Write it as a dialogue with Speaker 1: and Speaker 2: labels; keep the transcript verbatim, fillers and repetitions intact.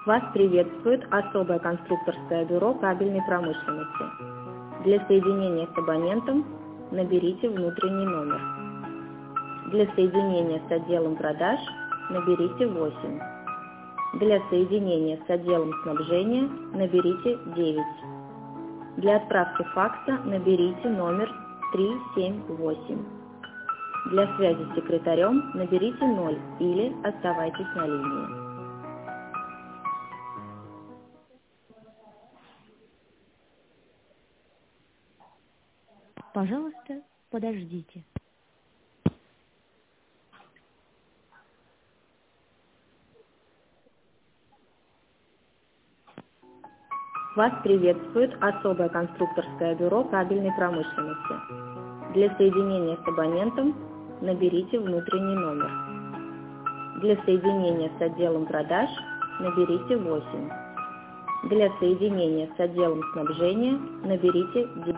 Speaker 1: Вас приветствует особое конструкторское бюро кабельной промышленности. Для соединения с абонентом наберите внутренний номер. Для соединения с отделом продаж наберите восемь. Для соединения с отделом снабжения наберите девять. Для отправки факса наберите номер три семь восемь. Для связи с секретарем наберите ноль или оставайтесь на линии.
Speaker 2: Пожалуйста, подождите.
Speaker 1: Вас приветствует особое конструкторское бюро кабельной промышленности. Для соединения с абонентом наберите внутренний номер. Для соединения с отделом продаж наберите восемь. Для соединения с отделом снабжения наберите девять.